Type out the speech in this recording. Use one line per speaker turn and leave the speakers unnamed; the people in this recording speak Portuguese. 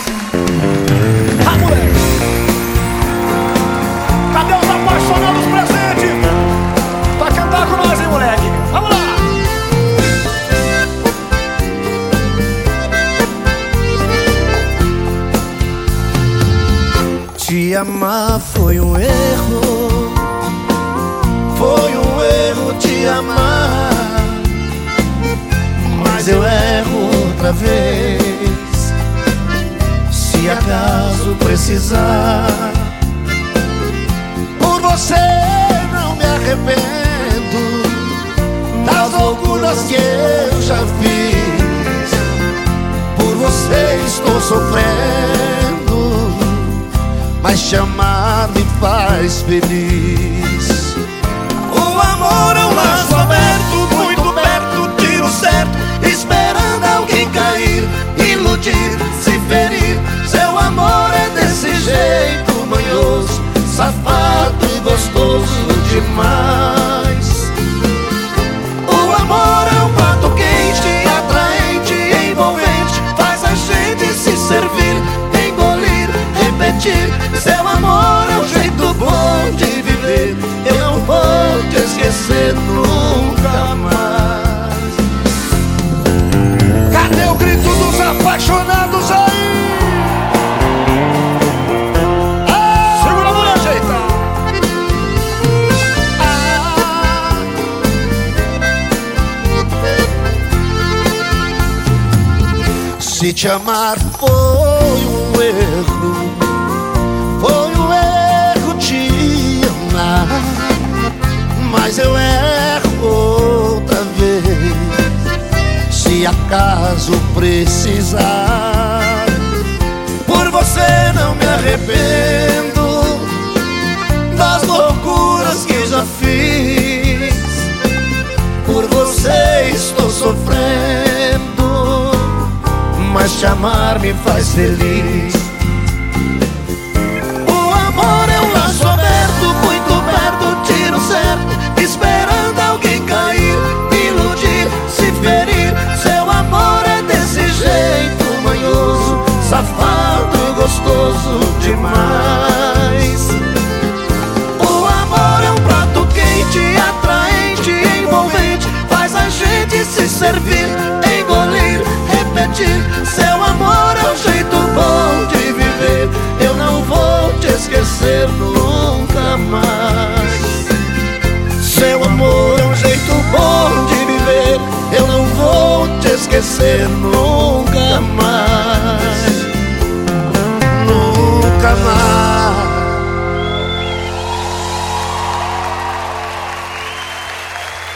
Ah, moleque! Cadê os apaixonados presentes? Pra cantar com nós, hein, moleque? Vamos lá!
Te amar foi um erro, foi um erro te amar, mas eu erro outra vez, se acaso precisar. Por você não me arrependo das loucuras que eu já fiz, por você estou sofrendo, mas te amar me faz feliz. O amor é um laço aberto, muito perto, tiro certo, esperando alguém cair, iludir, se ferir. Seu amor é desse jeito manhoso, safado e gostoso demais. O amor é um prato quente, atraente, envolvente, faz a gente se servir, engolir, repetir. Seu amor é um jeito bom de viver, eu não vou te esquecer nunca mais.
Cadê o grito dos apaixonados aí? Segura a mão, ajeita!
Se te amar foi um erro, foi um erro te amar, mas eu erro outra vez, se acaso precisar. Por você não me arrependo das loucuras que já fiz, por você estou sofrendo, mas te amar me faz feliz. O amor é um laço aberto, muito perto, tiro certo, esperando alguém cair, iludir, se ferir. Seu amor é desse jeito manhoso, safado e gostoso demais. O amor é um prato quente, atraente, envolvente, faz a gente se servir, engolir, repetir. Seu amor é um jeito bom de viver, eu não vou te esquecer nunca mais. Seu amor é um jeito bom de viver, eu não vou te esquecer nunca mais.